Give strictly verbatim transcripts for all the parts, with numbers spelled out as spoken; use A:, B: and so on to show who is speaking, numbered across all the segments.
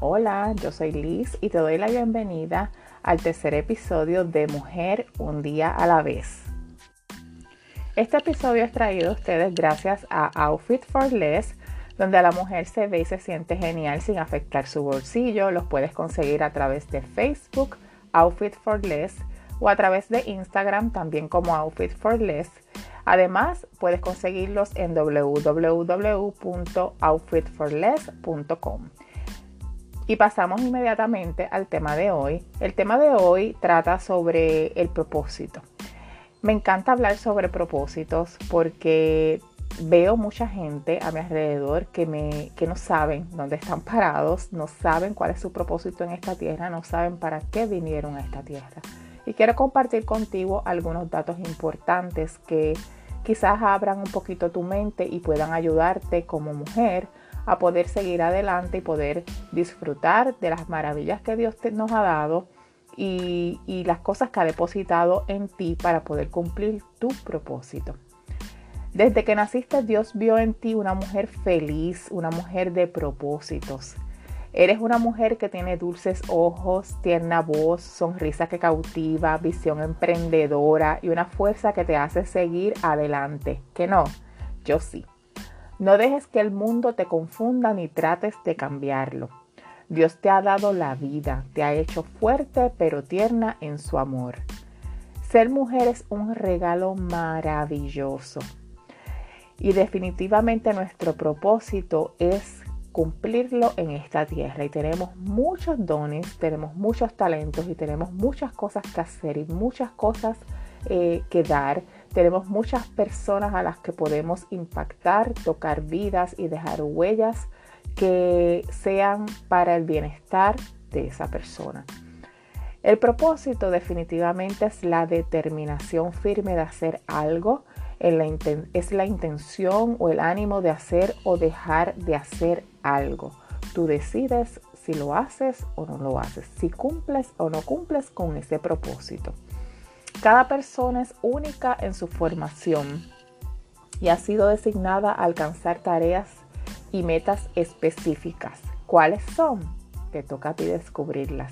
A: Hola, yo soy Liz y te doy la bienvenida al tercer episodio de Mujer un día a la vez. Este episodio es traído a ustedes gracias a Outfit for Less, donde la mujer se ve y se siente genial sin afectar su bolsillo. Los puedes conseguir a través de Facebook, Outfit for Less, o a través de Instagram también como Outfit for Less. Además, puedes conseguirlos en w w w punto outfit for less punto com. Y pasamos inmediatamente al tema de hoy. El tema de hoy trata sobre el propósito. Me encanta hablar sobre propósitos porque veo mucha gente a mi alrededor que, me, que no saben dónde están parados, no saben cuál es su propósito en esta tierra, no saben para qué vinieron a esta tierra. Y quiero compartir contigo algunos datos importantes que quizás abran un poquito tu mente y puedan ayudarte como mujer a poder seguir adelante y poder disfrutar de las maravillas que Dios te, nos ha dado y, y las cosas que ha depositado en ti para poder cumplir tu propósito. Desde que naciste, Dios vio en ti una mujer feliz, una mujer de propósitos. Eres una mujer que tiene dulces ojos, tierna voz, sonrisa que cautiva, visión emprendedora y una fuerza que te hace seguir adelante. ¿Que no? Yo sí. No dejes que el mundo te confunda ni trates de cambiarlo. Dios te ha dado la vida, te ha hecho fuerte pero tierna en su amor. Ser mujer es un regalo maravilloso. Y definitivamente nuestro propósito es cumplirlo en esta tierra. Y tenemos muchos dones, tenemos muchos talentos y tenemos muchas cosas que hacer y muchas cosas eh, que dar. Tenemos muchas personas a las que podemos impactar, tocar vidas y dejar huellas que sean para el bienestar de esa persona. El propósito definitivamente es la determinación firme de hacer algo, en la inten- es la intención o el ánimo de hacer o dejar de hacer algo. Tú decides si lo haces o no lo haces, si cumples o no cumples con ese propósito. Cada persona es única en su formación y ha sido designada a alcanzar tareas y metas específicas. ¿Cuáles son? Te toca a ti descubrirlas.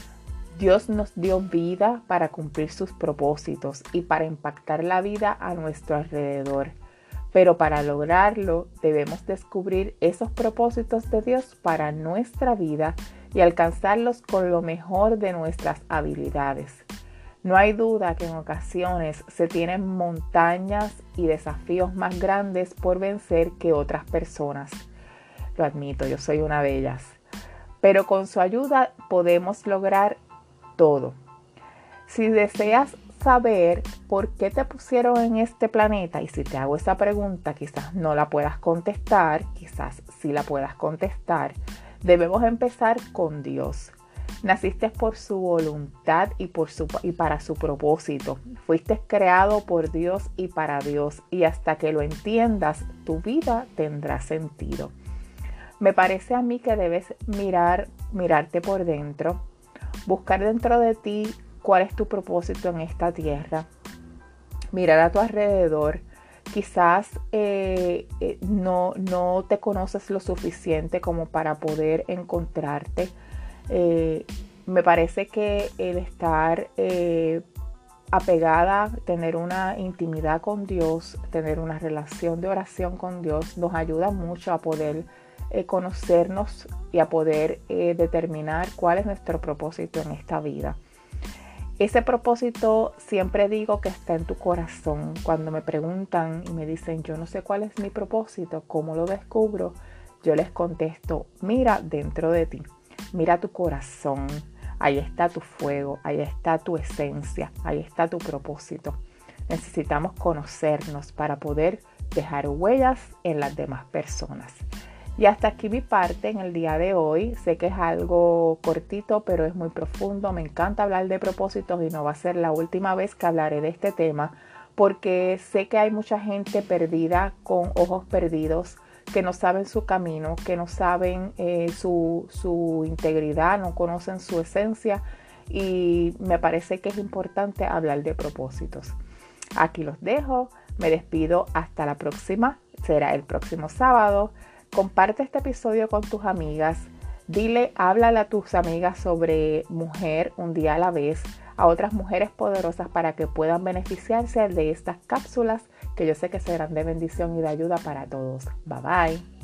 A: Dios nos dio vida para cumplir sus propósitos y para impactar la vida a nuestro alrededor. Pero para lograrlo debemos descubrir esos propósitos de Dios para nuestra vida y alcanzarlos con lo mejor de nuestras habilidades. No hay duda que en ocasiones se tienen montañas y desafíos más grandes por vencer que otras personas. Lo admito, yo soy una de ellas. Pero con su ayuda podemos lograr todo. Si deseas saber por qué te pusieron en este planeta y si te hago esa pregunta quizás no la puedas contestar, quizás sí la puedas contestar, debemos empezar con Dios. Naciste por su voluntad y, por su, y para su propósito. Fuiste creado por Dios y para Dios y hasta que lo entiendas tu vida tendrá sentido. Me parece a mí que debes mirar, mirarte por dentro, buscar dentro de ti cuál es tu propósito en esta tierra, mirar a tu alrededor. Quizás eh, eh, no, no te conoces lo suficiente como para poder encontrarte. Eh, me parece que el estar eh, apegada, tener una intimidad con Dios, tener una relación de oración con Dios nos ayuda mucho a poder eh, conocernos y a poder eh, determinar cuál es nuestro propósito en esta vida. Ese propósito siempre digo que está en tu corazón. Cuando me preguntan y me dicen yo no sé cuál es mi propósito, ¿cómo lo descubro? Yo les contesto, mira dentro de ti, mira tu corazón, ahí está tu fuego, ahí está tu esencia, ahí está tu propósito. Necesitamos conocernos para poder dejar huellas en las demás personas. Y hasta aquí mi parte en el día de hoy. Sé que es algo cortito, pero es muy profundo. Me encanta hablar de propósitos y no va a ser la última vez que hablaré de este tema, porque sé que hay mucha gente perdida con ojos perdidos, que no saben su camino, que no saben eh, su, su integridad, no conocen su esencia y me parece que es importante hablar de propósitos. Aquí los dejo, me despido hasta la próxima, será el próximo sábado. Comparte este episodio con tus amigas, Dile, háblale a tus amigas sobre Mujer un día a la vez, a otras mujeres poderosas para que puedan beneficiarse de estas cápsulas que yo sé que serán de bendición y de ayuda para todos. Bye bye.